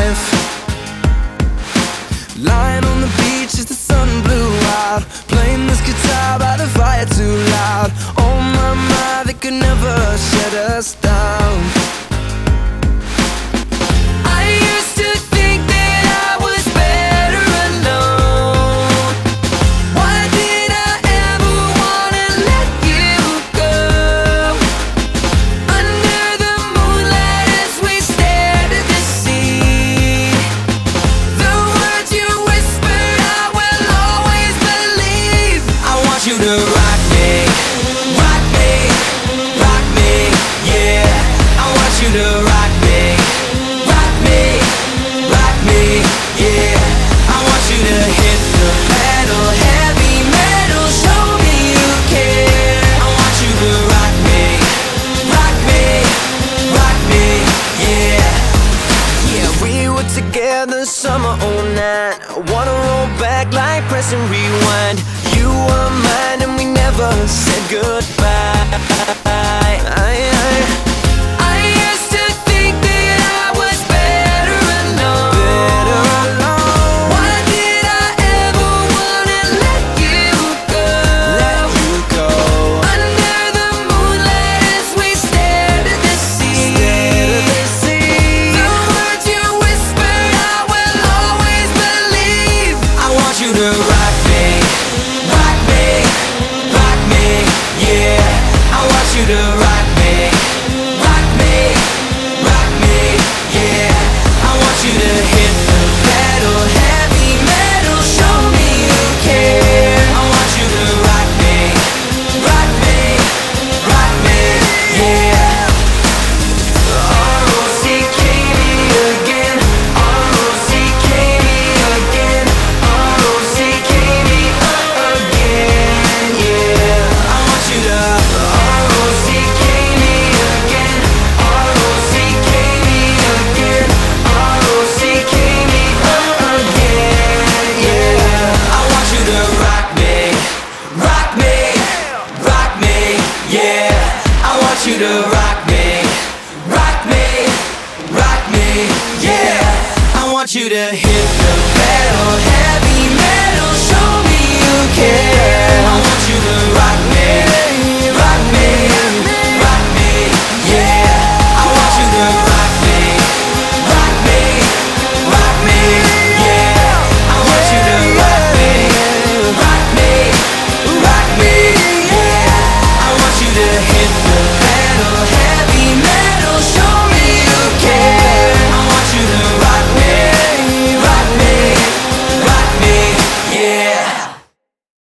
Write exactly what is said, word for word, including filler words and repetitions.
life. Lying on the beach as the sun blew out, playing this guitar by the fire too loud. Oh my, my, they could never shut us down. I used to think that I was better alone. Why did I ever wanna let you go? Under the moonlight as we stared at the sea, the words you whispered I will always believe. I want you to rock me, rock me, rock me, yeah. I want you to rock me, rock me, rock me, yeah. I want you to hit the pedal, heavy metal, show me you care. I want you to rock me, rock me, rock me, yeah. Yeah, we were together summer oh nine. I wanna roll back like press and rewind. You were mine and we never said goodbye. I, I, I used to think that I was better alone. Better alone. Why did I ever wanna let you go? Let you go. Under the moonlight as we stared at the sea, stared at the sea. The words you whispered I will always believe. I want you to rock me, rock me, rock me, yeah. I want you to rock me, rock me, rock me, yeah. I want you to hit the pedal, heavy metal, show me you care. I want you to rock me, rock me, rock me, yeah. R O C K me again, R O C K me again, R O C K me again, yeah. I want you to R O C K me again, R O C K me again, R O C K me again, yeah. I want you to rock me, rock me, rock me, yeah. I want you to rock me, rock me, rock me, yeah. I want you to hit the pedal heavy.